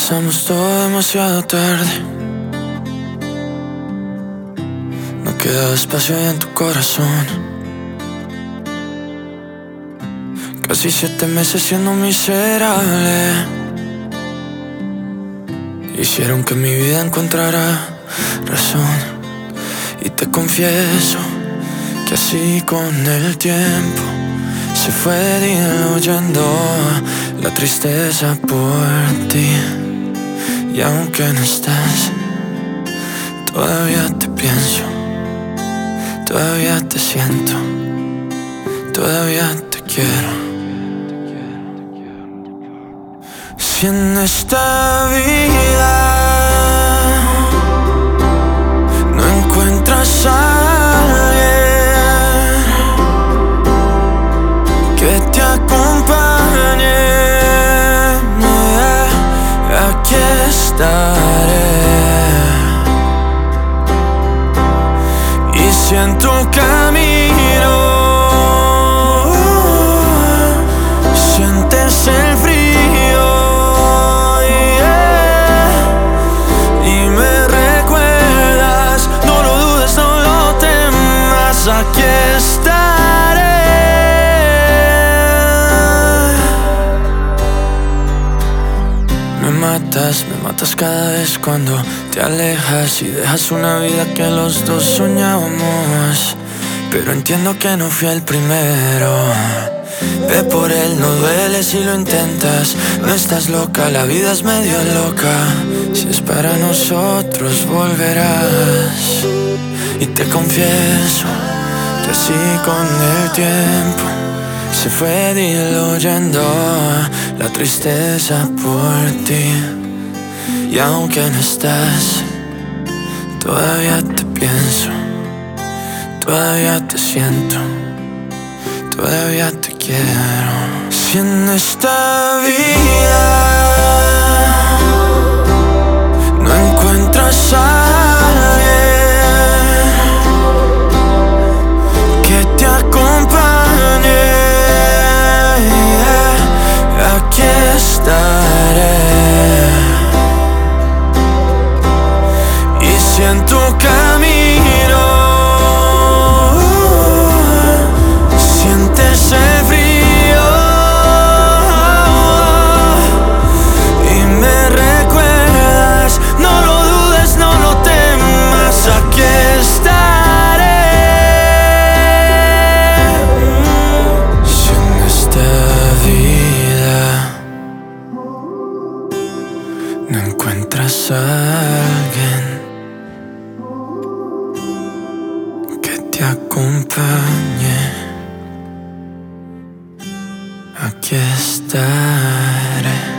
Pasamos todo demasiado tarde. No queda espacio ahí en tu corazón. Casi 7 meses siendo miserable hicieron que mi vida encontrara razón. Y te confieso que así con el tiempo se fue diluyendo la tristeza por ti. Y aunque no estás, todavía te pienso, todavía te siento, todavía te quiero. Si en esta vida no encuentras a alguien que te acompañe, aquí estaré. Y si en tu camino sientes el frío y me recuerdas, no lo dudes, no lo temas, aquí estaré. Me matas cada vez cuando te alejas y dejas una vida que los dos soñábamos. Pero entiendo que no fui el primero. Ve por él, no duele si lo intentas. No estás loca, la vida es medio loca. Si es para nosotros volverás. Y te confieso que así con el tiempo se fue diluyendo la tristeza por ti. Y aunque no estás, todavía te pienso, todavía te siento, todavía te quiero. Si en esta vida no encuentras a alguien que te acompañe, aquí estaré. Y si en tu camino sientes el frío y me recuerdas, no lo dudes, no lo temas, aquí estaré. Si en esta vida no encuentras a alguien que te acompañe, aquí estaré.